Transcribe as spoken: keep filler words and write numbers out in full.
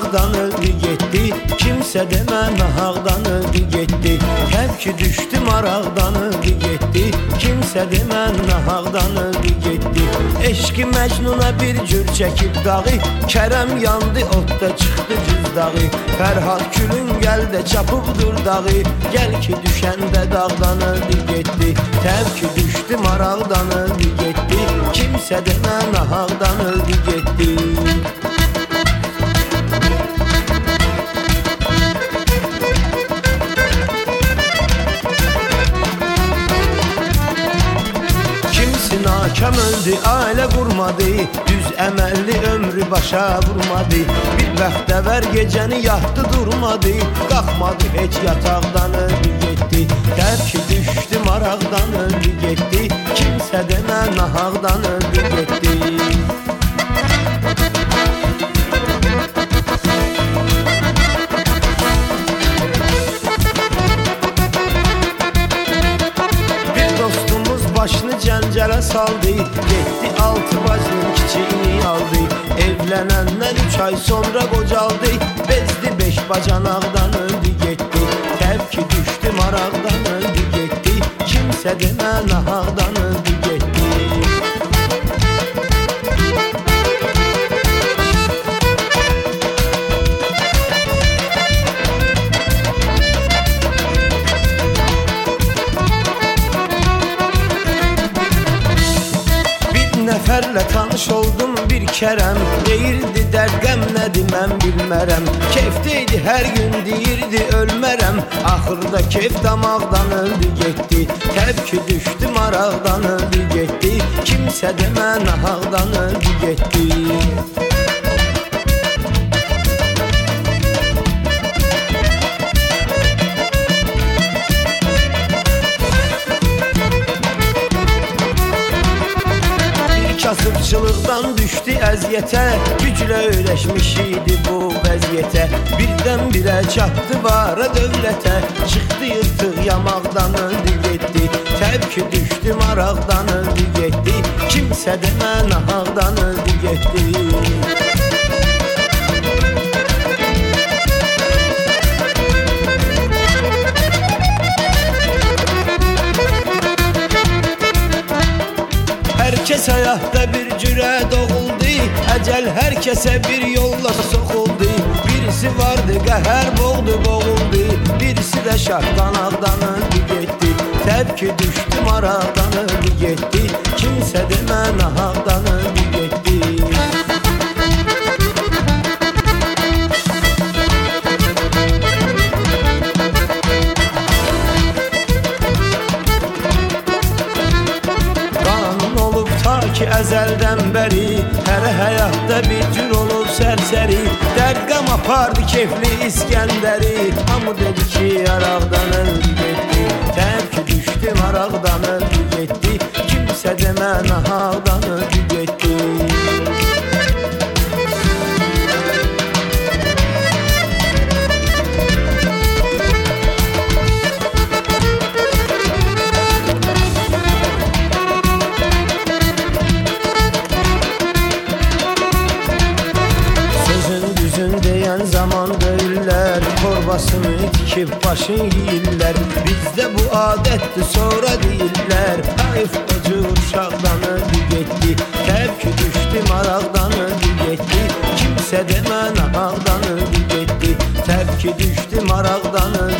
maraqdan öldü getdi. Kimsə demə nahaqdan öldü getdi. Təvki düşdü maraqdan öldü getdi. Kimsə demə nahaqdan öldü getdi. Eşqi Məcnuna bir cür çəkib dağı, Kərəm yandı otda çıxdı cüzdağı. Fərhad külün gəldə çapıb dur dağı, Gəl ki düşəndə dağdan öldü getdi. Təvki düşdü maraqdan öldü getdi. Kimsə demə nahaqdan öldü getdi. Nakam öldü, ailə qurmadı, düz əməlli ömrü başa vurmadı. Bir bəxtəvər gecəni yatdı durmadı, qalxmadı heç yataqdan öldü getdi. Təvki düşdü maraqdan öldü getdi. Kimsə demə nahaqdan öldü getdi. Başını cəncələ saldı, getdi altı bacının kiçiyini aldı. Evlənəndən üç ay sonra qocaldı, bezdi beş bacanaqdan öldü getdi. Təvki düşdü maraqdan öldü getdi. Kimsə demə nahaqdan öldü getdi. Nəfərlə tanış oldum bir kərəm, deyirdi dərd qəm nədir mən bilmərəm. Keyfdeydi hər gün deyirdi ölmərəm, axırda keyf damaqdan öldü getdi. Təvki düşdü maraqdan öldü getdi. Kimsə demə nahaqdan öldü getdi. Kasıbçılıqdan düşdü əziyyətə, güclə öyrəşmiş idi bu vəziyyətə. Birdən-birə çatdı vara dövlətə, çıxdı yırtıq yamaqdan öldü getdi. Təvki düşdü maraqdan öldü getdi. Kimsə demə nahaqdan öldü getdi. Herkes həyatda bir cürə doğuldu, əcəl hər kəsə bir yolla soxuldu. Birisi vardı qəhər boğdu boğuldu, birisi də şah qanaqdan öldü getdi. Təvki düşdü maraqdan öldü getdi. Kimsə demə nahaqdan öldü getdi. Ki əzəldən bəri hər həyatda bir cür olub sərsəri. Dərd qəm apardı kefli İskəndəri, hamı dedi ki yaraqdan öldü getdi. Təvki düşdü maraqdan öldü getdi. Kimsə demə nahaqdan öldü getdi. Zaman döyürlər, torbasını tikib başın yiyirlər. Bizdə bu adətdir sonra deyirlər, hayf ocur uşaqdan öldü getdi. Təvki düşdü maraqdan öldü getdi. Kimsə demə nahaqdan öldü getdi. Təvki düşdü maraqdan öldü